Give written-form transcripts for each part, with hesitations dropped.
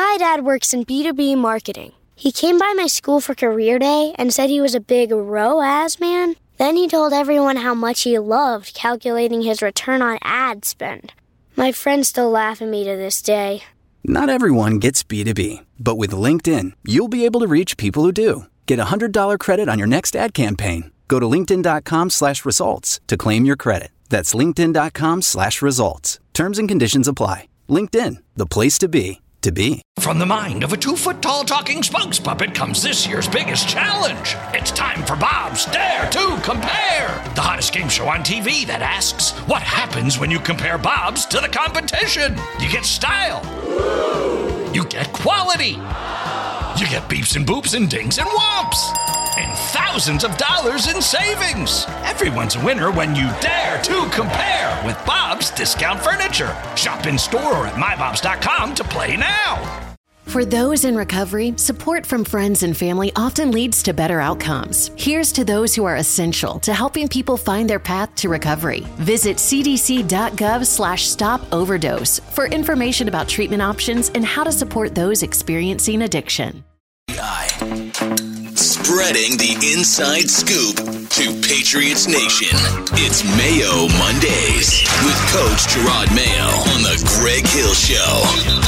My dad works in B2B marketing. He came by my school for career day and said he was a big ROAS man. Then he told everyone how much he loved calculating his return on ad spend. My friends still laugh at me to this day. Not everyone gets B2B, but with LinkedIn, you'll be able to reach people who do. Get a $100 credit on your next ad campaign. Go to linkedin.com/results to claim your credit. That's linkedin.com/results. Terms and conditions apply. LinkedIn, the place to be. From the mind of a 2-foot-tall talking spokes puppet comes this year's biggest challenge. It's time for Bob's Dare to Compare, the hottest game show on TV that asks, what happens when you compare Bob's to the competition? You get style. You get quality. You get beeps and boops and dings and whomps. And thousands of dollars in savings. Everyone's a winner when you dare to compare with Bob's Discount Furniture. Shop in store or at mybobs.com to play now. For those in recovery, support from friends and family often leads to better outcomes. Here's to those who are essential to helping people find their path to recovery. Visit cdc.gov/stop-overdose for information about treatment options and how to support those experiencing addiction. Spreading the inside scoop to Patriots Nation. It's Mayo Mondays with Coach Gerard Mayo on the Greg Hill Show.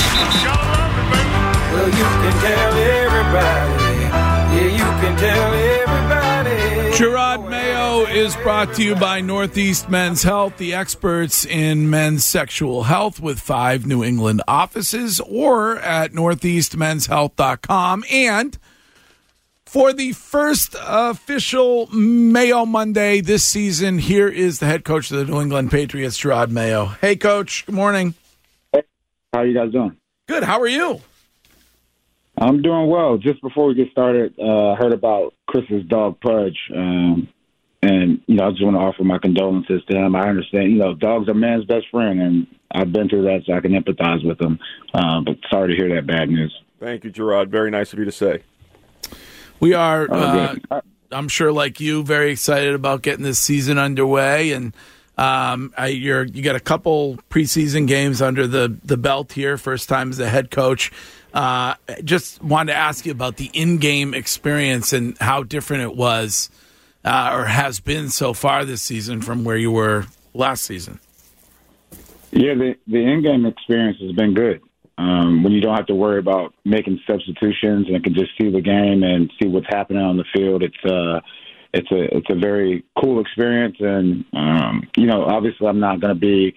Well, you can tell everybody. Yeah, you can tell everybody. Gerard Mayo is brought to you by Northeast Men's Health, the experts in men's sexual health with 5 New England offices, or at northeastmenshealth.com. And for the first official Mayo Monday this season, here is the head coach of the New England Patriots, Gerard Mayo. Hey, Coach. Good morning. Hey, how are you guys doing? Good. How are you? I'm doing well. Just before we get started, I heard about Chris's dog, Pudge. And, I just want to offer my condolences to him. I understand, dogs are man's best friend, and I've been through that, so I can empathize with him. But sorry to hear that bad news. Thank you, Gerard. Very nice of you to say. We are, I'm sure, like you, very excited about getting this season underway. And you got a couple preseason games under the belt here, first time as a head coach. Just wanted to ask you about the in-game experience and how different it was or has been so far this season from where you were last season. Yeah, the in-game experience has been good. When you don't have to worry about making substitutions and can just see the game and see what's happening on the field, it's a very cool experience. And obviously, I'm not going to be,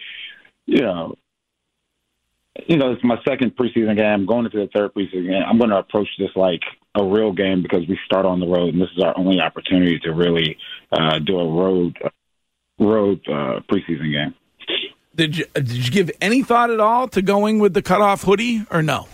it's my second preseason game. I'm going into the third preseason game. I'm going to approach this like a real game because we start on the road, and this is our only opportunity to really do a road preseason game. Did you give any thought at all to going with the cutoff hoodie or no?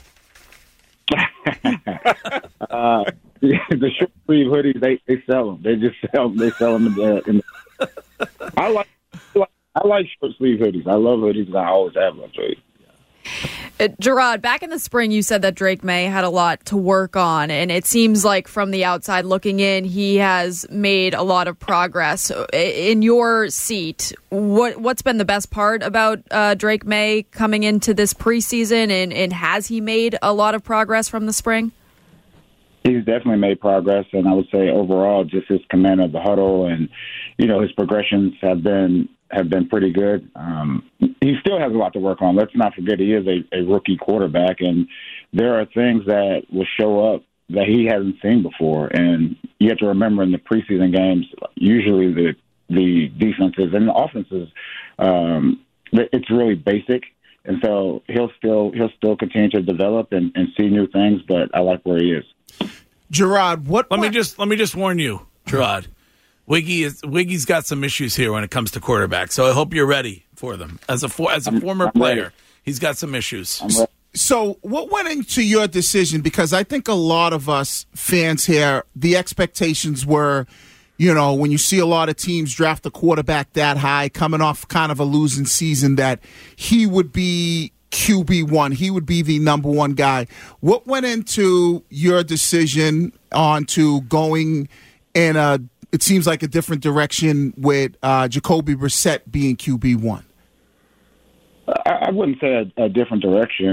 The short sleeve hoodies, they sell them. They just sell them. They sell them I like short sleeve hoodies. I love hoodies, and I always have loved hoodies. Gerard, back in the spring, you said that Drake May had a lot to work on, and it seems like from the outside looking in, he has made a lot of progress. In your seat, what's been the best part about Drake May coming into this preseason, and has he made a lot of progress from the spring? He's definitely made progress, and I would say overall, just his command of the huddle and his progressions have been pretty good. He still has a lot to work on. Let's not forget he is a rookie quarterback, and there are things that will show up that he hasn't seen before. And you have to remember in the preseason games, usually the defenses and the offenses, it's really basic. And so he'll still continue to develop and see new things, but I like where he is. Gerard, let me just warn you, Gerard. Wiggy's got some issues here when it comes to quarterback, so I hope you're ready for them. As a former player, ready. He's got some issues. So what went into your decision? Because I think a lot of us fans here, the expectations were, when you see a lot of teams draft a quarterback that high, coming off kind of a losing season, that he would be QB1. He would be the number one guy. What went into your decision on to going in it seems like a different direction with Jacoby Brissett being QB1? I wouldn't say a different direction.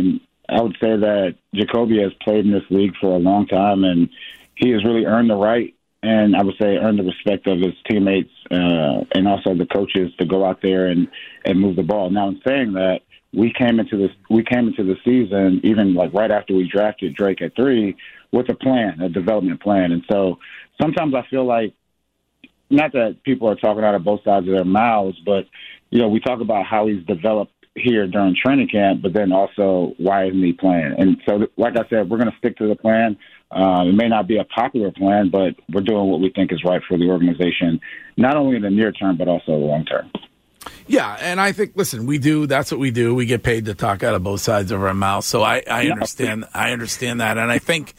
I would say that Jacoby has played in this league for a long time, and he has really earned the right, and I would say earned the respect of his teammates and also the coaches to go out there and move the ball. Now, in saying that, we came into the season, even like right after we drafted Drake at 3, with a plan, a development plan. And so sometimes I feel like, not that people are talking out of both sides of their mouths, but, we talk about how he's developed here during training camp, but then also why isn't he playing? And so, like I said, we're going to stick to the plan. It may not be a popular plan, but we're doing what we think is right for the organization, not only in the near term, but also the long term. Yeah, and I think, listen, that's what we do. We get paid to talk out of both sides of our mouth. So I understand that. And I think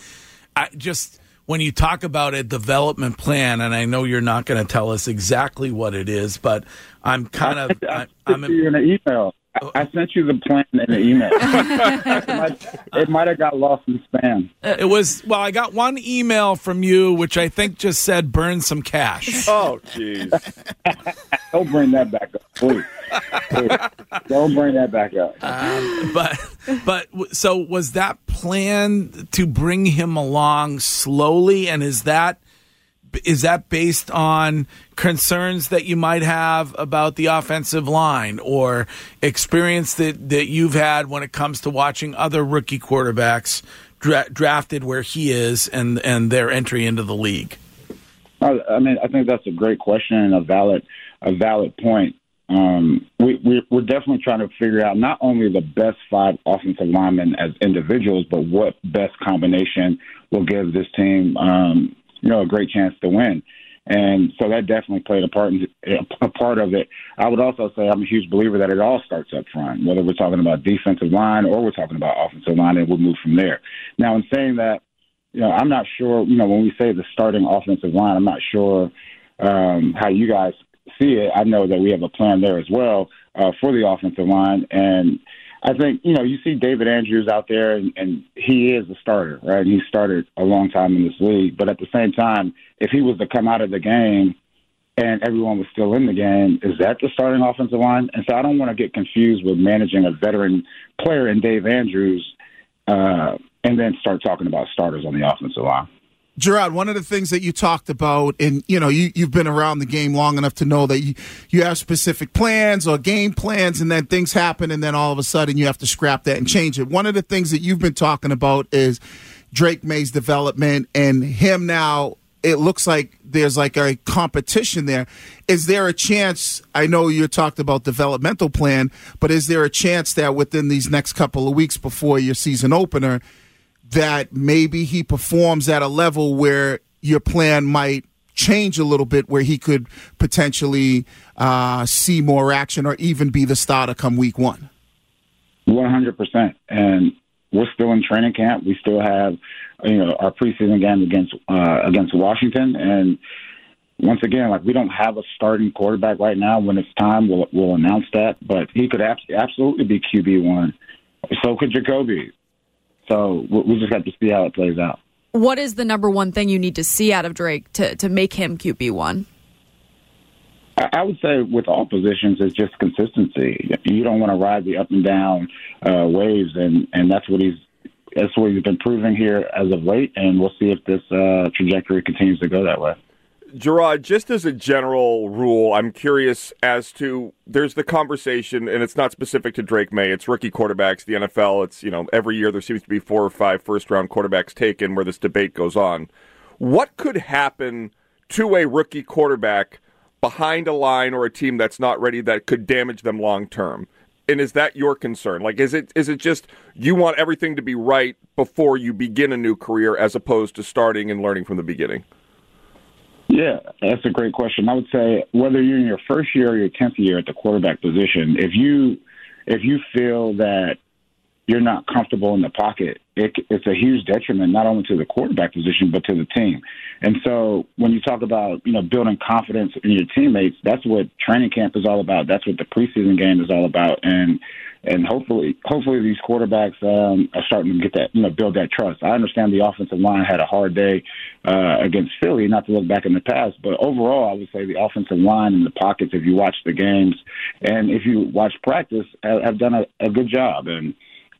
when you talk about a development plan, and I know you're not going to tell us exactly what it is, but I'm kind of... I sent you in an email. I sent you the plan in the email. It might have got lost in spam. I got one email from you, which I think just said burn some cash. Oh, jeez. Don't bring that back up, please. Don't bring that back up. But so was that plan to bring him along slowly, and is that based on concerns that you might have about the offensive line or experience that you've had when it comes to watching other rookie quarterbacks drafted where he is and their entry into the league? I think that's a great question and a valid point. We're definitely trying to figure out not only the best 5 offensive linemen as individuals, but what best combination will give this team a great chance to win. And so that definitely played a part of it. I would also say I'm a huge believer that it all starts up front, whether we're talking about defensive line or we're talking about offensive line, and we'll move from there. Now, in saying that, I'm not sure, when we say the starting offensive line, I'm not sure how you guys see it. I know that we have a plan there as well for the offensive line. And I think, you see David Andrews out there, and he is a starter, right? He started a long time in this league. But at the same time, if he was to come out of the game and everyone was still in the game, is that the starting offensive line? And so I don't want to get confused with managing a veteran player in Dave Andrews and then start talking about starters on the offensive line. Gerard, one of the things that you talked about, and you've been around the game long enough to know that you have specific plans or game plans, and then things happen, and then all of a sudden you have to scrap that and change it. One of the things that you've been talking about is Drake Maye's development, and him now, it looks like there's like a competition there. Is there a chance, I know you talked about developmental plan, but is there a chance that within these next couple of weeks before your season opener, that maybe he performs at a level where your plan might change a little bit, where he could potentially see more action or even be the starter come week 1? 100%. And we're still in training camp. We still have, our preseason game against Washington. And once again, we don't have a starting quarterback right now. When it's time, we'll announce that. But he could absolutely be QB1. So could Jacoby. So we just have to see how it plays out. What is the number one thing you need to see out of Drake to make him QB1? I would say with all positions, it's just consistency. You don't want to ride the up and down waves, and that's what he's been proving here as of late. And we'll see if this trajectory continues to go that way. Gerard, just as a general rule, I'm curious as to, there's the conversation, and it's not specific to Drake Maye. It's rookie quarterbacks, the NFL. It's, every year there seems to be 4 or 5 first-round quarterbacks taken where this debate goes on. What could happen to a rookie quarterback behind a line or a team that's not ready that could damage them long-term? And is that your concern? Is it just you want everything to be right before you begin a new career as opposed to starting and learning from the beginning? Yeah, that's a great question. I would say whether you're in your first year or your 10th year at the quarterback position, if you feel that you're not comfortable in the pocket, it's a huge detriment not only to the quarterback position but to the team. And so when you talk about building confidence in your teammates, that's what training camp is all about. That's what the preseason game is all about. And hopefully these quarterbacks are starting to get that, build that trust. I understand the offensive line had a hard day against Philly, not to look back in the past, but overall I would say the offensive line and the pockets, if you watch the games and if you watch practice, have done a good job. And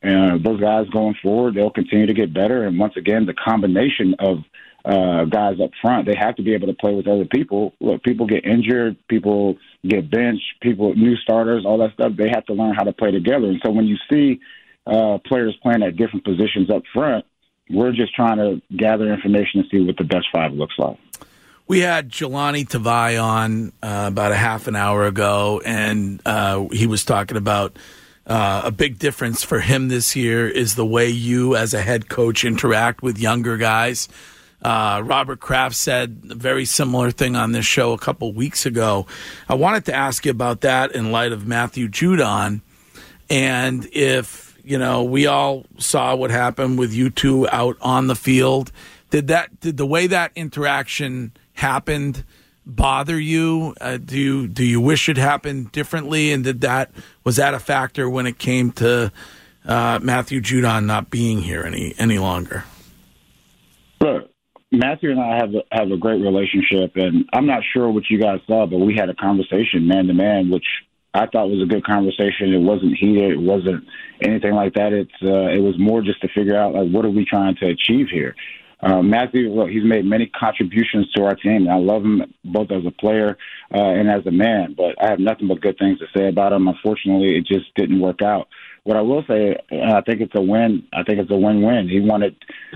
those guys going forward, they'll continue to get better. And once again, the combination of guys up front, they have to be able to play with other people. Look, people get injured, people get benched, new starters, all that stuff. They have to learn how to play together. And so when you see players playing at different positions up front, we're just trying to gather information and see what the best five looks like. We had Jelani Tavai on about a half an hour ago, and he was talking about a big difference for him this year is the way you as a head coach interact with younger guys. Robert Kraft said a very similar thing on this show a couple weeks ago. I wanted to ask you about that in light of Matthew Judon, and if, we all saw what happened with you two out on the field. Did the way that interaction happened bother you? Do you wish it happened differently? And was that a factor when it came to Matthew Judon not being here any longer? Look, Matthew and I have a great relationship, and I'm not sure what you guys saw, but we had a conversation man to man, which I thought was a good conversation. It wasn't heated. It wasn't anything like that. It was more just to figure out, what are we trying to achieve here? Matthew, look, he's made many contributions to our team. I love him both as a player and as a man, but I have nothing but good things to say about him. Unfortunately, it just didn't work out. What I will say, I think it's a win. I think it's a win-win. He wanted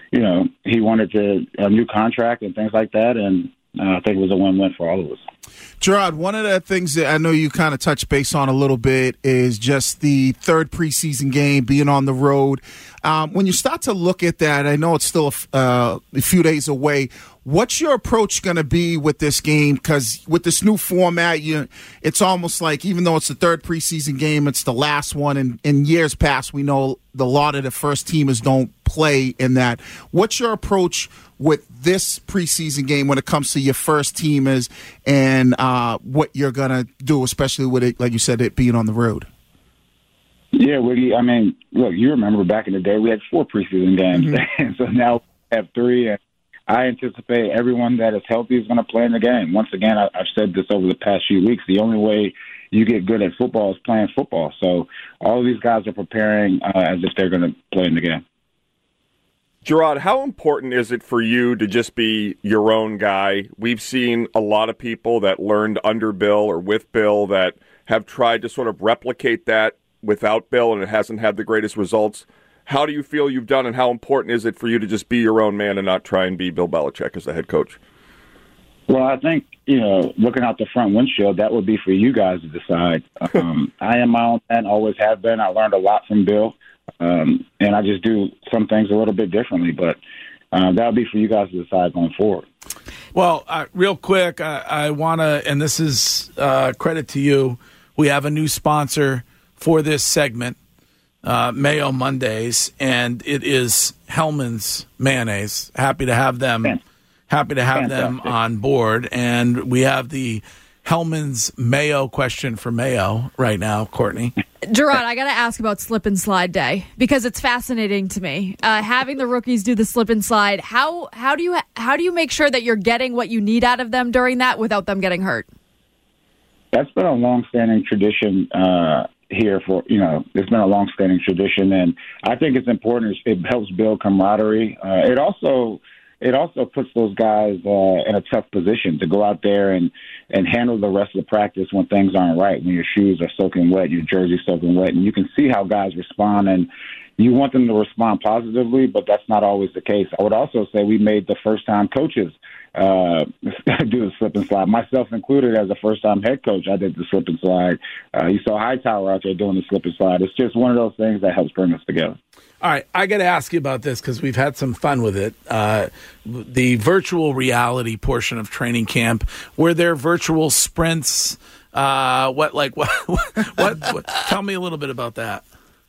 a new contract and things like that, and I think it was a win-win for all of us. Gerard, one of the things that I know you kind of touched base on a little bit is just the third preseason game, being on the road. When you start to look at that, I know it's still a few days away. What's your approach going to be with this game? Because with this new format, it's almost like even though it's the third preseason game, it's the last one. And in years past, we know a lot of the first teamers don't play in that. What's your approach with this preseason game when it comes to your first teamers and what you're going to do, especially with it, like you said, it being on the road? Yeah, Wiggy, I mean, look, you remember back in the day we had 4 preseason games, and so now we have 3, and I anticipate everyone that is healthy is going to play in the game. Once again, I've said this over the past few weeks, the only way you get good at football is playing football. So all of these guys are preparing as if they're going to play in the game. Gerard, how important is it for you to just be your own guy? We've seen a lot of people that learned under Bill or with Bill that have tried to sort of replicate that without Bill, and it hasn't had the greatest results. How do you feel you've done, and how important is it for you to just be your own man and not try and be Bill Belichick as the head coach? Well, I think, looking out the front windshield, that would be for you guys to decide. I am my own man, always have been. I learned a lot from Bill, and I just do some things a little bit differently, but that would be for you guys to decide going forward. Well, real quick, I want to, and this is credit to you, we have a new sponsor for this segment, Mayo Mondays, and it is Hellman's Mayonnaise. Happy to have them on board. And we have the Hellman's Mayo question for Mayo right now, Courtney. Gerard, I got to ask about slip and slide day because it's fascinating to me. Having the rookies do the slip and slide, how do you make sure that you're getting what you need out of them during that without them getting hurt? That's been a long-standing tradition here it's been a long-standing tradition, and I think it's important. It helps build camaraderie. It also puts those guys in a tough position to go out there and handle the rest of the practice when things aren't right, when your shoes are soaking wet, your jersey's soaking wet, and you can see how guys respond, and you want them to respond positively, but that's not always the case. I would also say we made the first-time coaches do the slip and slide, myself included. As a first-time head coach, I did the slip and slide. You saw Hightower out there doing the slip and slide. It's just one of those things that helps bring us together. All right, I got to ask you about this because we've had some fun with it. The virtual reality portion of training camp, were there virtual sprints? What? Tell me a little bit about that.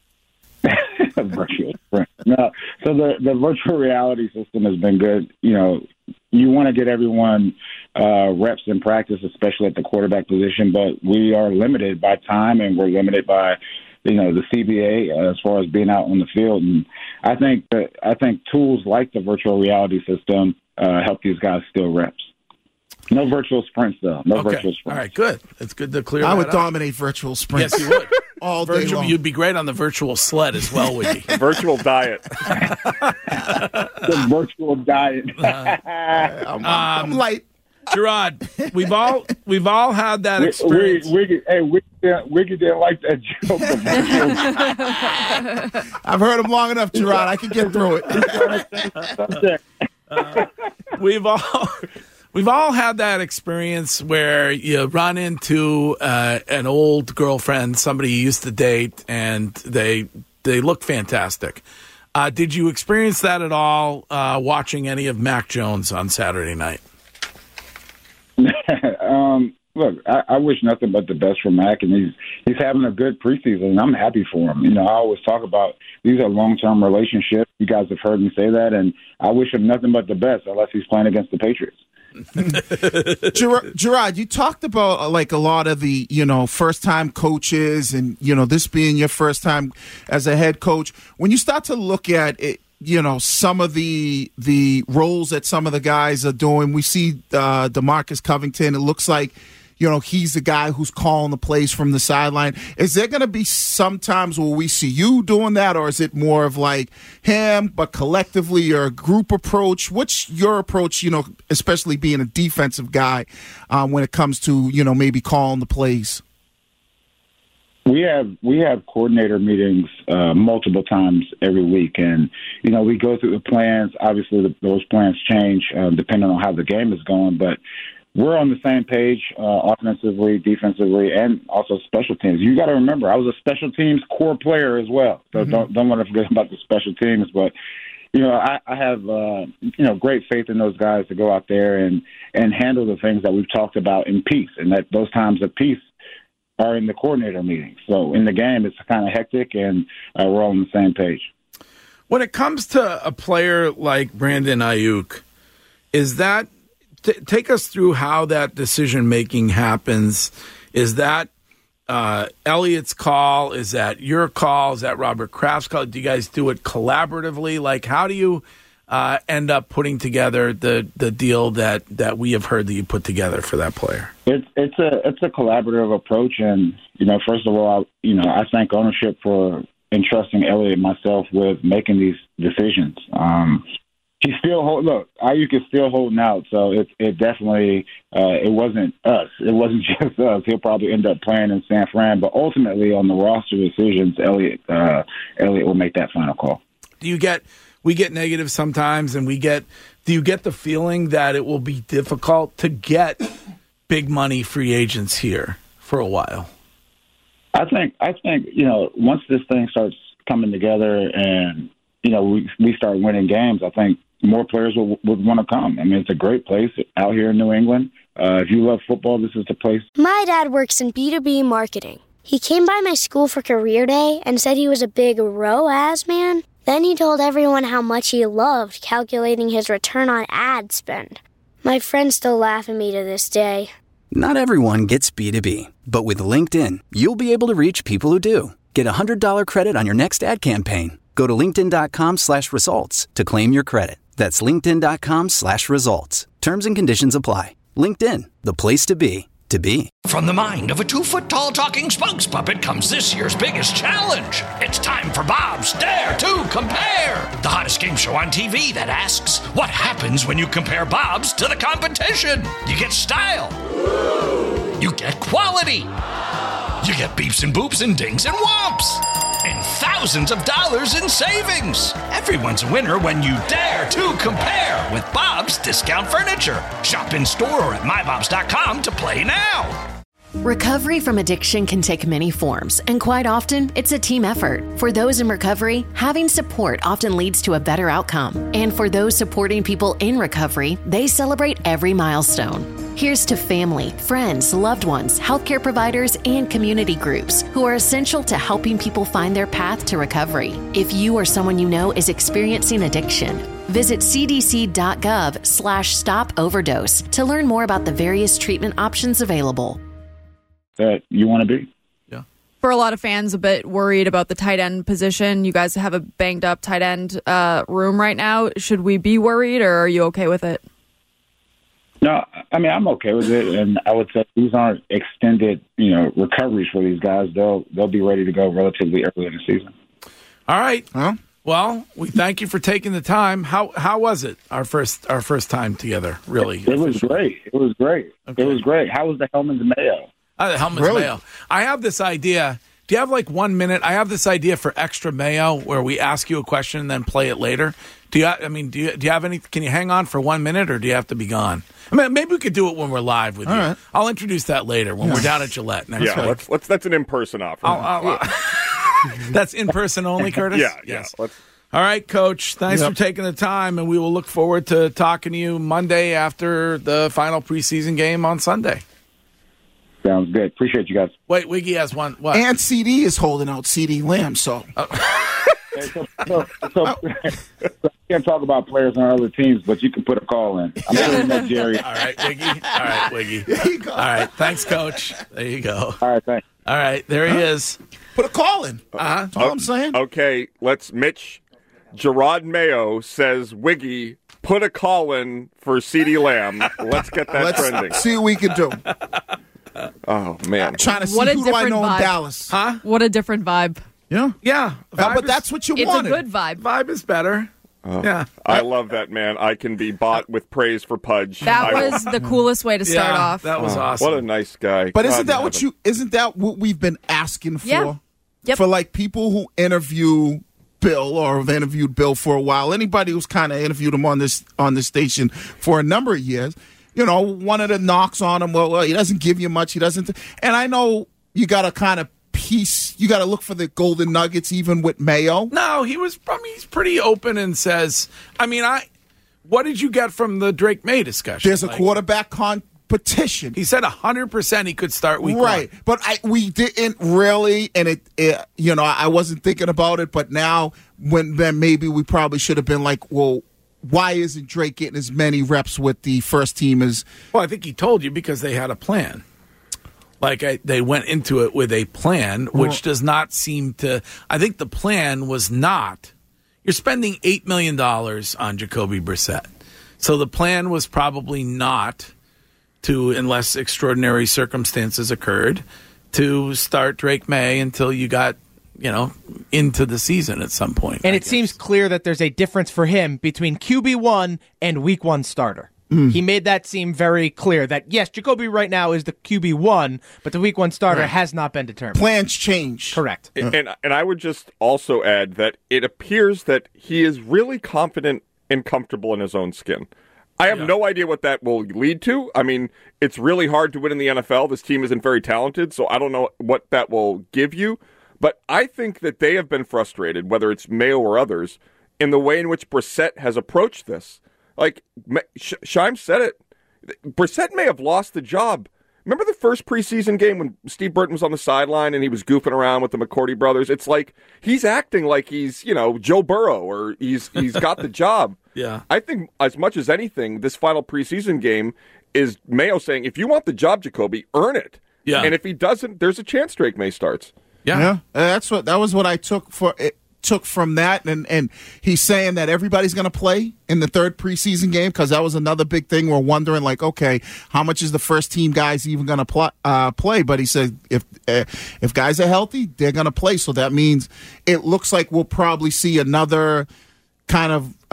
Virtual sprint. No, so the virtual reality system has been good. You want to get everyone reps in practice, especially at the quarterback position, but we are limited by time and we're limited by the CBA as far as being out on the field. And I think tools like the virtual reality system help these guys steal reps. No virtual sprints, though. No Okay. virtual sprints. All right, good. It's good to clear I that would up. dominate virtual sprints. Yes, you would. All day Virtual, long. you'd be great on the virtual sled as well, would you? Virtual diet. The virtual diet. I'm light. Gerard, we've all had that experience. Wiggy didn't like that joke. I've heard him long enough, Gerard. I can get through it. We've all had that experience where you run into an old girlfriend, somebody you used to date, and they look fantastic. Did you experience that at all watching any of Mac Jones on Saturday night? Look, I wish nothing but the best for Mac, and he's having a good preseason, and I'm happy for him. You know, I always talk about these are long-term relationships. You guys have heard me say that, and I wish him nothing but the best unless he's playing against the Patriots. Gerard, you talked about like a lot of the, first-time coaches and, this being your first time as a head coach. When you start to look at it, some of the roles that some of the guys are doing, we see DeMarcus Covington. It looks like, he's the guy who's calling the plays from the sideline. Is there going to be some times where we see you doing that, or is it more of like him, but collectively or a group approach? What's your approach, especially being a defensive guy when it comes to, maybe calling the plays? We have coordinator meetings multiple times every week, and we go through the plans. Obviously, those plans change depending on how the game is going, but we're on the same page offensively, defensively, and also special teams. You got to remember, I was a special teams core player as well, so don't want to forget about the special teams. But I have great faith in those guys to go out there and handle the things that we've talked about in peace, and that those times of peace are in the coordinator meeting. So in the game, it's kind of hectic, and we're all on the same page. When it comes to a player like Brandon Ayuk, is that take us through how that decision-making happens? Is that Elliott's call? Is that your call? Is that Robert Kraft's call? Do you guys do it collaboratively? Like, how do you end up putting together the deal that we have heard that you put together for that player? It's a collaborative approach, and first of all, I thank ownership for entrusting Elliott and myself with making these decisions. He's still Ayuk is still holding out, so it definitely it wasn't us. It wasn't just us. He'll probably end up playing in San Fran, but ultimately on the roster decisions, Elliott will make that final call. We get negative sometimes, and do you get the feeling that it will be difficult to get big money free agents here for a while? I think once this thing starts coming together and we start winning games, I think more players would want to come. I mean, it's a great place out here in New England. If you love football, this is the place. My dad works in B2B marketing. He came by my school for career day and said he was a big ROAS man. Then he told everyone how much he loved calculating his return on ad spend. My friends still laugh at me to this day. Not everyone gets B2B, but with LinkedIn, you'll be able to reach people who do. Get a $100 credit on your next ad campaign. Go to linkedin.com/results to claim your credit. That's linkedin.com/results. Terms and conditions apply. LinkedIn, the place to be, to be. From the mind of a 2-foot-tall talking spokes puppet comes this year's biggest challenge. It's time for Bob's Dare to Compare, the hottest game show on TV that asks, what happens when you compare Bob's to the competition? You get style. You get quality. You get beeps and boops and dings and whomps. And thousands of dollars in savings. Everyone's a winner when you dare to compare with Bob's Discount Furniture. Shop in store or at mybobs.com to play now. Recovery from addiction can take many forms, and quite often, it's a team effort. For those in recovery, having support often leads to a better outcome. And for those supporting people in recovery, they celebrate every milestone. Here's to family, friends, loved ones, healthcare providers, and community groups who are essential to helping people find their path to recovery. If you or someone you know is experiencing addiction, visit cdc.gov/stop overdose to learn more about the various treatment options available. That you want to be. Yeah. For a lot of fans, a bit worried about the tight end position. You guys have a banged up tight end room right now. Should we be worried, or are you okay with it? No, I mean, I'm okay with it, and I would say these aren't extended, recoveries for these guys. They'll be ready to go relatively early in the season. All right. Well, we thank you for taking the time. How was it? Our first time together, really. It was great. It was great. Okay. It was great. How was the Hellman's Mayo? The Hellman's Mayo. I have this idea. Do you have like 1 minute? I have this idea for extra mayo where we ask you a question and then play it later. Do you have any? Can you hang on for 1 minute, or do you have to be gone? I mean, maybe we could do it when we're live with you. Right. I'll introduce that later when we're down at Gillette next week. Let's that's an in-person offer. That's in person only, Curtis? Yes. All right, Coach. Thanks for taking the time, and we will look forward to talking to you Monday after the final preseason game on Sunday. Sounds good. Appreciate you guys. Wait, Wiggy has one. What? And CD is holding out CeeDee Lamb, so. So I can't talk about players on other teams, but you can put a call in. I'm sure you met Jerry. All right, Wiggy. There you go. All right, thanks, Coach. There you go. All right, thanks. All right, there he is. Put a call in. That's all I'm saying. Okay, Mitch. Gerard Mayo says, Wiggy, put a call in for CeeDee Lamb. Let's get that trending. See what we can do. Oh, man. I'm trying to see who do I know in Dallas. Huh? What a different vibe. Yeah. But that's what you wanted. It's a good vibe. Vibe is better. Yeah. I love that, man. I can be bought with praise for Pudge. That was the coolest way to start off. That was awesome. What a nice guy. But isn't that what we've been asking for? Yeah. Yep. For like people who interview Bill or have interviewed Bill for a while, anybody who's kind of interviewed him on this station for a number of years, one of the knocks on him, well, he doesn't give you much. He doesn't. And I know you got to kind of you got to look for the golden nuggets even with Mayo. No, he's pretty open and says, what did you get from the Drake May discussion? There's a quarterback competition. He said 100% he could start week right. 1. But we didn't really, and I wasn't thinking about it, but now then maybe we probably should have been like, well, why isn't Drake getting as many reps with the first team as... Well, I think he told you because they had a plan. They went into it with a plan, which does not seem to... I think the plan was not... You're spending $8 million on Jacoby Brissett. So the plan was probably not to, unless extraordinary circumstances occurred, to start Drake May until you got, into the season at some point. And it seems clear that there's a difference for him between QB1 and Week 1 starter. He made that seem very clear that, yes, Jacoby right now is the QB1, but the Week 1 starter has not been determined. Plans change. Correct. And I would just also add that it appears that he is really confident and comfortable in his own skin. I have no idea what that will lead to. I mean, it's really hard to win in the NFL. This team isn't very talented, so I don't know what that will give you. But I think that they have been frustrated, whether it's Mayo or others, in the way in which Brissett has approached this. Like, Scheim said it. Brissett may have lost the job. Remember the first preseason game when Steve Burton was on the sideline and he was goofing around with the McCourty brothers? It's like he's acting like he's, Joe Burrow or he's got the job. Yeah. I think as much as anything, this final preseason game is Mayo saying, if you want the job, Jacoby, earn it. Yeah. And if he doesn't, there's a chance Drake May starts. Yeah. That was what I took from that, and he's saying that everybody's going to play in the third preseason game because that was another big thing. We're wondering, like, okay, how much is the first team guys even going to play? But he said if guys are healthy, they're going to play. So that means it looks like we'll probably see another kind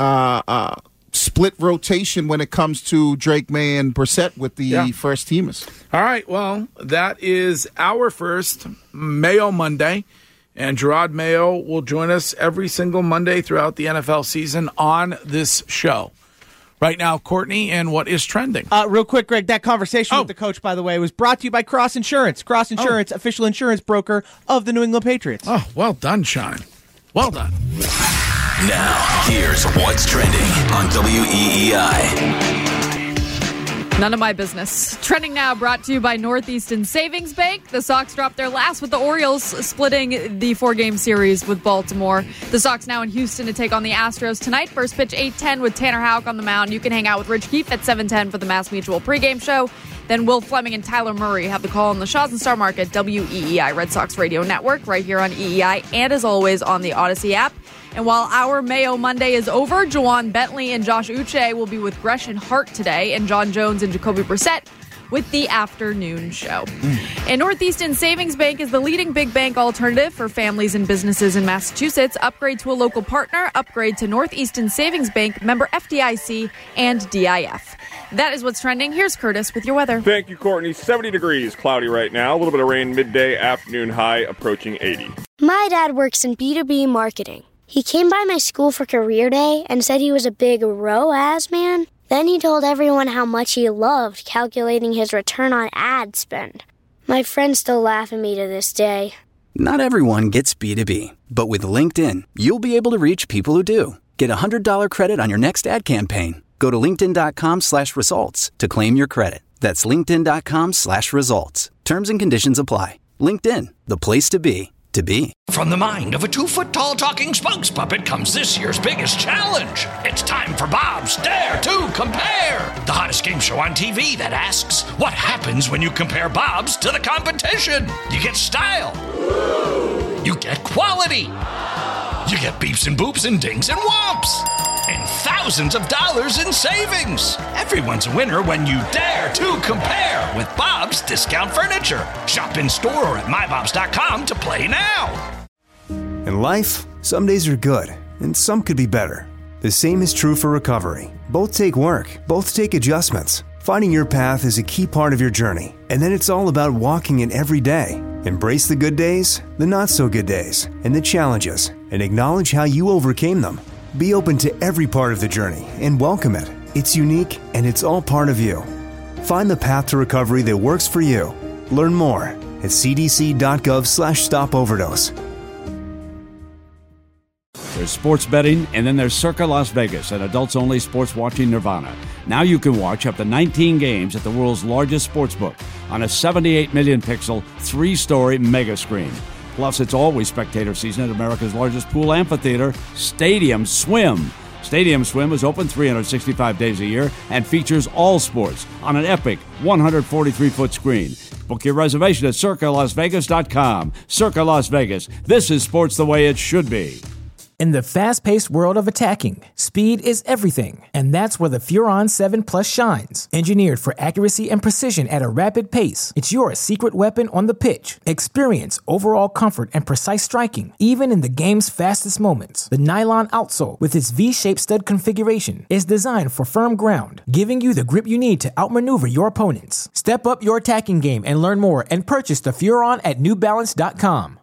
of split rotation when it comes to Drake May and Brissett with the first teamers. All right, well, that is our first Mayo Monday. And Gerard Mayo will join us every single Monday throughout the NFL season on this show. Right now, Courtney, and what is trending? Real quick, Greg, that conversation with the coach, by the way, was brought to you by Cross Insurance. Cross Insurance, official insurance broker of the New England Patriots. Oh, well done, Sean. Well done. Now, here's what's trending on WEEI. None of my business. Trending now brought to you by Northeastern Savings Bank. The Sox dropped their last with the Orioles, splitting the 4-game series with Baltimore. The Sox now in Houston to take on the Astros tonight. First pitch 8:10 with Tanner Houck on the mound. You can hang out with Rich Keefe at 7:10 for the Mass Mutual pregame show. Then Will Fleming and Tyler Murray have the call on the Shaw's and Star Market WEEI Red Sox Radio Network right here on EEI and as always on the Odyssey app. And while our Mayo Monday is over, Juwan Bentley and Josh Uche will be with Gresham Hart today, and John Jones and Jacoby Brissett with the afternoon show. And Northeastern Savings Bank is the leading big bank alternative for families and businesses in Massachusetts. Upgrade to a local partner. Upgrade to Northeastern Savings Bank, member FDIC and DIF. That is what's trending. Here's Curtis with your weather. Thank you, Courtney. 70 degrees, cloudy right now. A little bit of rain midday, afternoon high approaching 80. My dad works in B2B marketing. He came by my school for career day and said he was a big ROAS man. Then he told everyone how much he loved calculating his return on ad spend. My friends still laugh at me to this day. Not everyone gets B2B, but with LinkedIn, you'll be able to reach people who do. Get a $100 credit on your next ad campaign. Go to linkedin.com/results to claim your credit. That's linkedin.com/results. Terms and conditions apply. LinkedIn, the place to be. From the mind of a 2-foot-tall talking spokes puppet comes this year's biggest challenge. It's time for Bob's Dare to Compare, the hottest game show on TV that asks, what happens when you compare Bob's to the competition? You get style. You get quality. You get beeps and boops and dings and whomps. And thousands of dollars in savings. Everyone's a winner when you dare to compare with Bob's Discount Furniture. Shop in store or at mybobs.com to play now. In life, some days are good, and some could be better. The same is true for recovery. Both take work, both take adjustments. Finding your path is a key part of your journey, and then it's all about walking it every day. Embrace the good days, the not-so-good days, and the challenges, and acknowledge how you overcame them. Be open to every part of the journey and welcome it. It's unique, and it's all part of you. Find the path to recovery that works for you. Learn more at cdc.gov/stopoverdose. There's sports betting, and then there's Circa Las Vegas, an adults-only sports watching nirvana. Now you can watch up to 19 games at the world's largest sportsbook on a 78 million pixel, 3-story mega screen. Plus, it's always spectator season at America's largest pool amphitheater, Stadium Swim. Stadium Swim is open 365 days a year and features all sports on an epic 143-foot screen. Book your reservation at CircaLasVegas.com. Circa Las Vegas. This is sports the way it should be. In the fast-paced world of attacking, speed is everything, and that's where the Furon 7 Plus shines. Engineered for accuracy and precision at a rapid pace, it's your secret weapon on the pitch. Experience overall comfort and precise striking, even in the game's fastest moments. The nylon outsole, with its V-shaped stud configuration, is designed for firm ground, giving you the grip you need to outmaneuver your opponents. Step up your attacking game and learn more and purchase the Furon at NewBalance.com.